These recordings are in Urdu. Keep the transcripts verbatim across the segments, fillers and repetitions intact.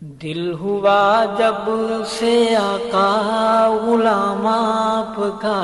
دل ہوا جب سے آقا غلام آپ کا،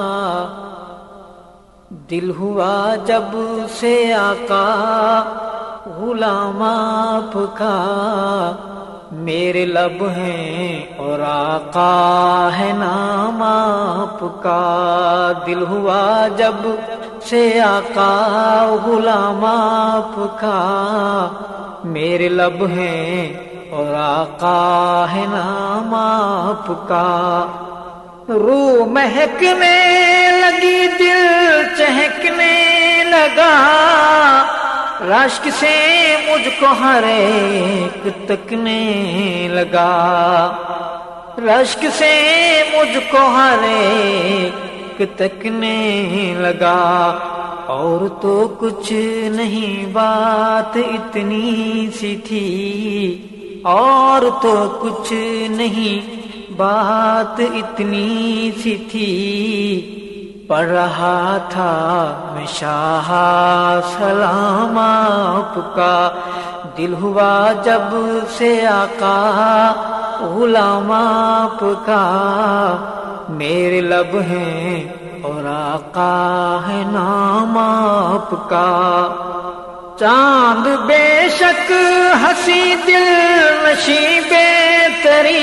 دل ہوا جب سے آقا غلام آپ کا، میرے لب ہیں اور آقا ہے نام آپ کا۔ دل ہوا جب سے آقا غلام آپ کا، میرے لب ہیں اور آقا ہے نام آپ کا۔ روح مہکنے لگی دل چہکنے لگا، رشک سے مجھ کو ہر ایک تکنے لگا، رشک سے مجھ کو ہر ایک تکنے لگا۔ اور تو کچھ نہیں بات اتنی سی تھی، اور تو کچھ نہیں بات اتنی سی تھی، پڑھ رہا تھا میں شاہ سلام آپ کا۔ دل ہوا جب سے آقا غلام آپ کا، میرے لب ہیں اور آقا ہے نام آپ کا۔ چاند بے شک ہنسی دل نشیں بہتری،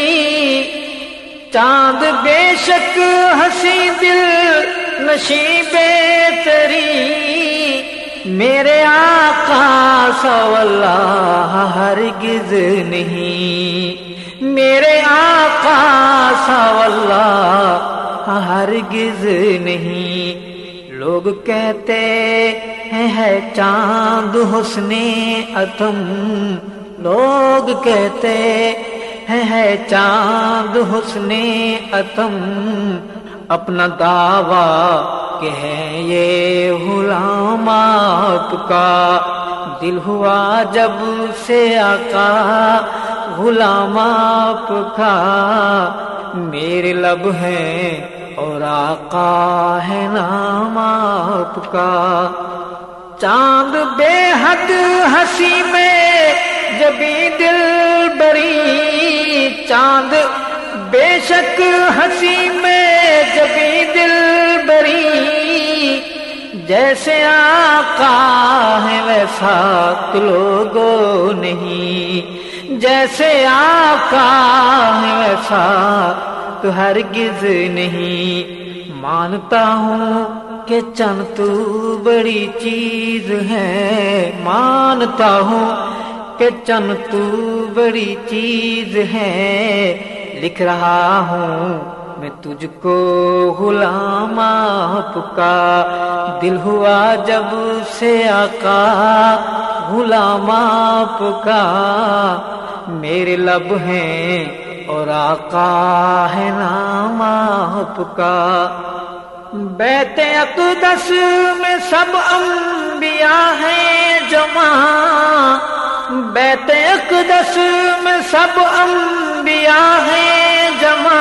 چاند بے شک ہنسی دل نشیں بہتری، میرے آقا سا واللہ ہرگز نہیں، میرے آقا سا واللہ ہرگز نہیں۔ لوگ کہتے ہیں ہے چاند حسن اتم، لوگ کہتے ہیں ہے چاند حسن اتم، اپنا دعویٰ کہ ہے یہ غلام آپ کا۔ دل ہوا جب سے آقا غلام آپ کا، میرے لب ہیں اور آقا ہے نام آپ کا۔ چاند بے حد ہنسی میں جبیں دل بری، چاند بے شک ہنسی میں جبیں دل بری، جیسے آقا ہے ویسا تو لوگوں نہیں، جیسے آقا ہے ویسا تو ہرگز نہیں۔ مانتا ہوں کہ چند تو بڑی چیز ہے، مانتا ہوں کہ چند تو بڑی چیز ہے، لکھ رہا ہوں میں تجھ کو غلام آپ کا۔ دل ہوا جب سے آقا غلام آپ کا، میرے لب ہیں اور آقا ہے نام آپ کا۔ بیت اقدس میں سب انبیاء ہیں جمع، بیت اقدس میں سب انبیاء ہیں جمع،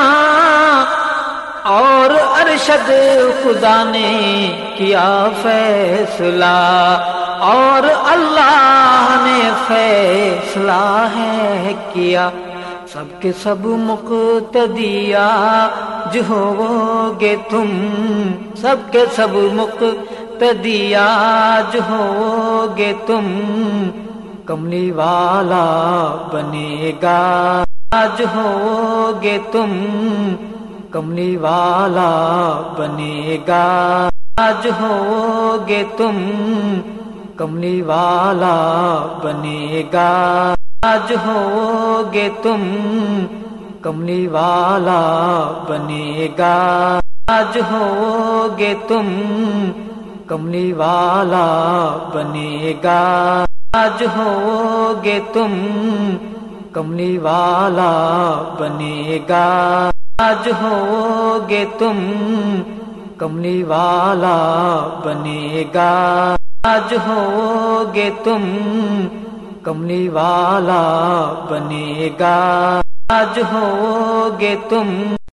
اور ارشد خدا نے کیا فیصلہ، اور اللہ نے فیصلہ ہے کیا، سب کے سب مقتدیہ جو ہو گے تم، سب کے سب مقتدیہ جو ہو گے تم، کملی والا بنے گا جو ہو گے تم، کملی والا بنے گا جو ہو گے تم، کملی والا بنے گا جو ہو گے تم، کملی والا بنے گا جو ہو گے تم، کملی والا بنے گا جو ہو گے تم، کملی والا بنے گا جو ہو گے تم، کملی والا بنے گا جو ہو گے تم، کملی والا بنے گا جو ہو گے تم۔